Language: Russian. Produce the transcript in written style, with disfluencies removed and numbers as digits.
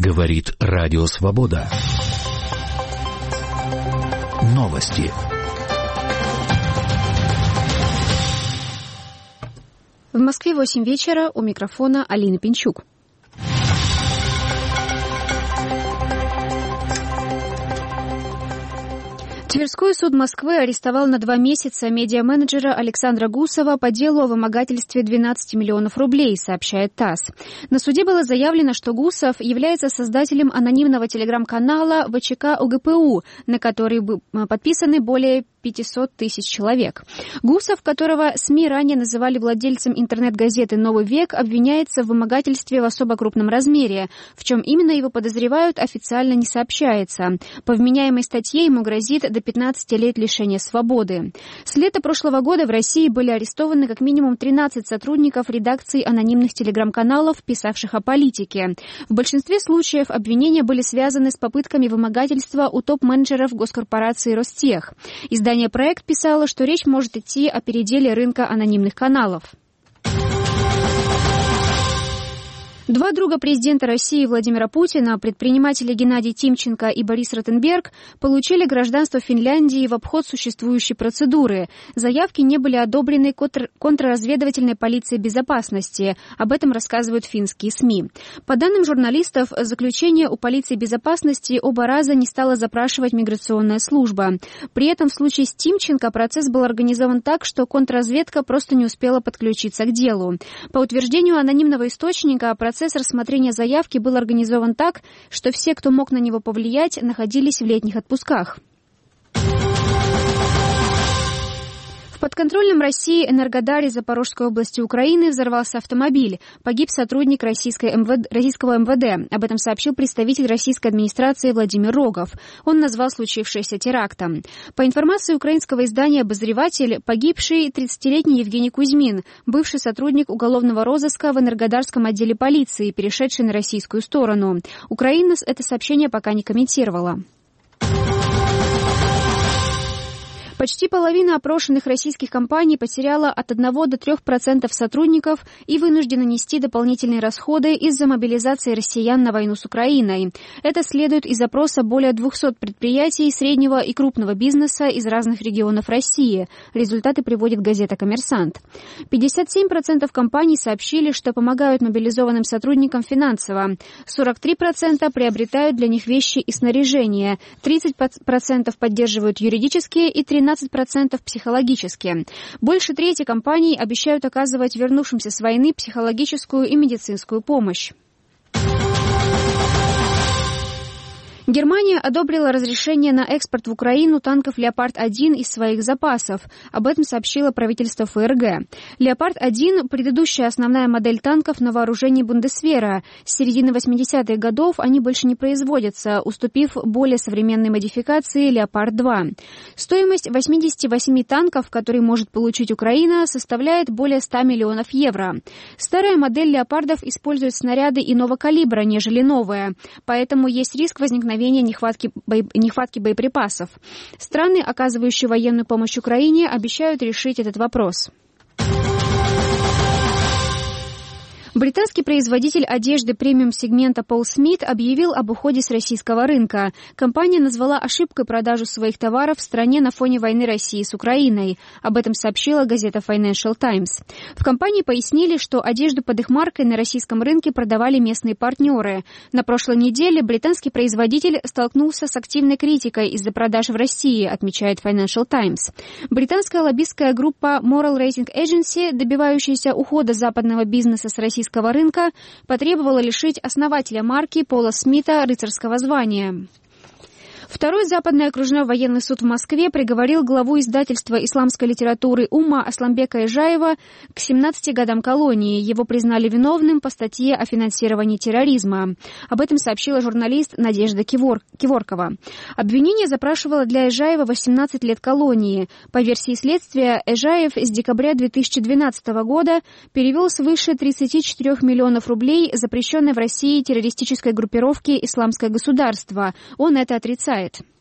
Говорит Радио Свобода. Новости. В Москве 8 вечера, у микрофона Алина Пинчук. Тверской суд Москвы арестовал на 2 месяца медиа-менеджера Александра Гусова по делу о вымогательстве 12 миллионов рублей, сообщает ТАСС. На суде было заявлено, что Гусов является создателем анонимного телеграм-канала ВЧК ОГПУ, на который подписаны более 500 тысяч человек. Гусов, которого СМИ ранее называли владельцем интернет-газеты «Новый век», обвиняется в вымогательстве в особо крупном размере. В чем именно его подозревают, официально не сообщается. По вменяемой статье ему грозит до 15 лет лишения свободы. С лета прошлого года в России были арестованы как минимум 13 сотрудников редакций анонимных телеграм-каналов, писавших о политике. В большинстве случаев обвинения были связаны с попытками вымогательства у топ-менеджеров госкорпорации «Ростех». Издание «Проект» писало, что речь может идти о переделе рынка анонимных каналов. Два друга президента России Владимира Путина, предприниматели Геннадий Тимченко и Борис Ротенберг, получили гражданство Финляндии в обход существующей процедуры. Заявки не были одобрены контрразведывательной полицией безопасности. Об этом рассказывают финские СМИ. По данным журналистов, заключение у полиции безопасности оба раза не стала запрашивать миграционная служба. При этом в случае с Тимченко процесс был организован так, что контрразведка просто не успела подключиться к делу. По утверждению анонимного источника, процесс рассмотрения заявки был организован так, что все, кто мог на него повлиять, находились в летних отпусках. В подконтрольном России Энергодаре Запорожской области Украины взорвался автомобиль. Погиб сотрудник российского МВД. Об этом сообщил представитель российской администрации Владимир Рогов. Он назвал случившееся терактом. По информации украинского издания «Обозреватель», погибший 30-летний Евгений Кузьмин, бывший сотрудник уголовного розыска в Энергодарском отделе полиции, перешедший на российскую сторону. Украина это сообщение пока не комментировала. Почти половина опрошенных российских компаний потеряла от 1 до 3% сотрудников и вынуждена нести дополнительные расходы из-за мобилизации россиян на войну с Украиной. Это следует из опроса более 200 предприятий среднего и крупного бизнеса из разных регионов России. Результаты приводит газета «Коммерсант». 57% компаний сообщили, что помогают мобилизованным сотрудникам финансово. 43% приобретают для них вещи и снаряжение. 30% поддерживают юридически и 13% психологически. Больше трети компаний обещают оказывать вернувшимся с войны психологическую и медицинскую помощь. Германия одобрила разрешение на экспорт в Украину танков «Леопард-1» из своих запасов. Об этом сообщило правительство ФРГ. «Леопард-1» – предыдущая основная модель танков на вооружении Бундесвера. С середины 80-х годов они больше не производятся, уступив более современной модификации «Леопард-2». Стоимость 88 танков, которые может получить Украина, составляет более 100 миллионов евро. Старая модель «Леопардов» использует снаряды иного калибра, нежели новая, поэтому есть риск возникновения нехватки боеприпасов. Страны, оказывающие военную помощь Украине, обещают решить этот вопрос. Британский производитель одежды премиум-сегмента Пол Смит объявил об уходе с российского рынка. Компания назвала ошибкой продажу своих товаров в стране на фоне войны России с Украиной. Об этом сообщила газета Financial Times. В компании пояснили, что одежду под их маркой на российском рынке продавали местные партнеры. На прошлой неделе британский производитель столкнулся с активной критикой из-за продаж в России, отмечает Financial Times. Британская лоббистская группа Moral Rating Agency, добивающаяся ухода западного бизнеса с российского рынка, потребовала лишить основателя марки Пола Смита рыцарского звания. Второй Западный окружной военный суд в Москве приговорил главу издательства исламской литературы «Умма» Асланбека Эжаева к 17 годам колонии. Его признали виновным по статье о финансировании терроризма. Об этом сообщила журналист Надежда Киворкова. Обвинение запрашивало для Эжаева 18 лет колонии. По версии следствия, Эжаев с декабря 2012 года перевел свыше 34 миллионов рублей запрещенной в России террористической группировке «Исламское государство». Он это отрицает.